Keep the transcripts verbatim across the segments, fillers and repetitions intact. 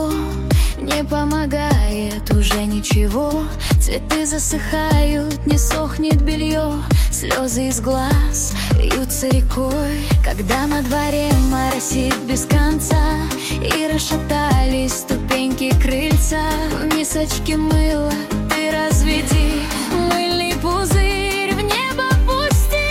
легко, не помогает уже ничего. Цветы засыхают, не сохнет белье, слезы из глаз льются рекой. Когда на дворе моросит без конца и расшатались ступеньки крыльца, в мисочке мыла ты разведи, мыльный пузырь в небо пусти.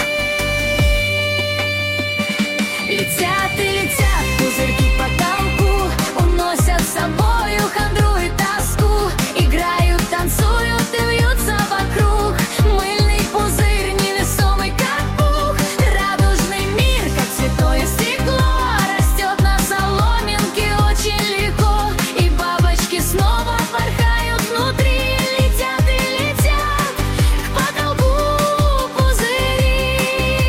Летят и летят пузырьки по потолку, уносят с собою хандру и тоску. Играют, танцуют и вьются вокруг. Мыльный пузырь невесомый, как пух. Радужный мир, как цветное стекло, растет на соломинке очень легко. И бабочки снова порхают внутри. Летят и летят к потолку пузыри.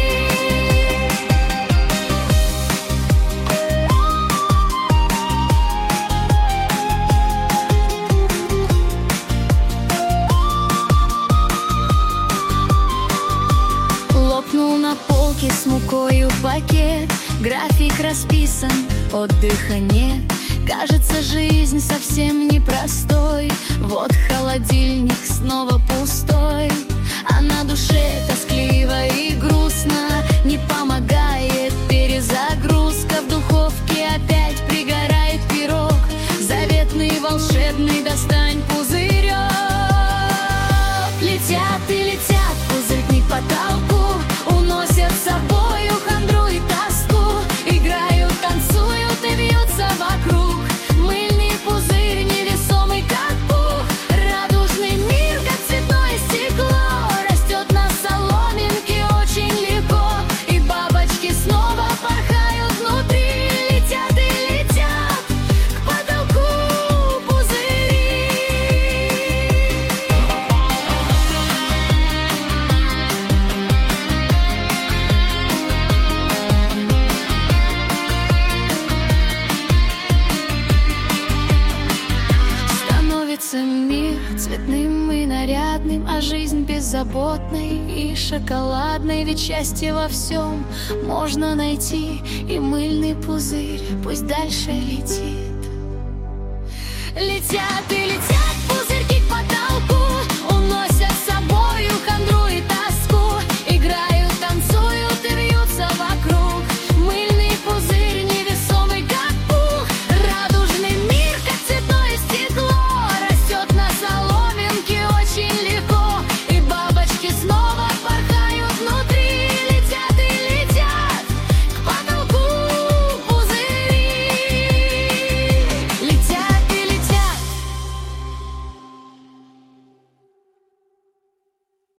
Лопнул на полке с мукою пакет, график расписан, отдыха нет. Кажется, жизнь совсем непростой. Вот холодильник снова пустой, а на душе тоскливо и грустно. Не помогает перезагрузка, в духовке опять пригорает пирог. Заветный, волшебный, достань пузырек. Летят и летят пузырьки к потолку, уносят с собою хандру и тоску. Играют, танцуют и вьются вокруг. Мыльный пузырь невесомый, как пух. Радужный мир, как цветное стекло, растет на соломинке очень легко. И бабочки снова порхают внутри. Летят и летят к потолку пузыри. Становится мир цветным и нарядным, а жизнь беззаботной и шоколадной. Ведь счастье во всем можно найти, и мыльный пузырь пусть дальше летит. Летят и